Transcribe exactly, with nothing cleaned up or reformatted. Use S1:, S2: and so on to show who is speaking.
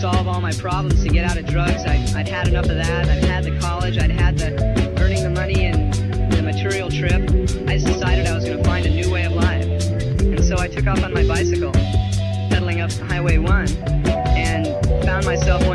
S1: solve all my problems, to get out of drugs. I, I'd had enough of that. I'd had the college. I'd had the earning the money and the material trip. I just decided I was going to find a new way of life. And so I took off on my bicycle, pedaling up Highway one, and found myself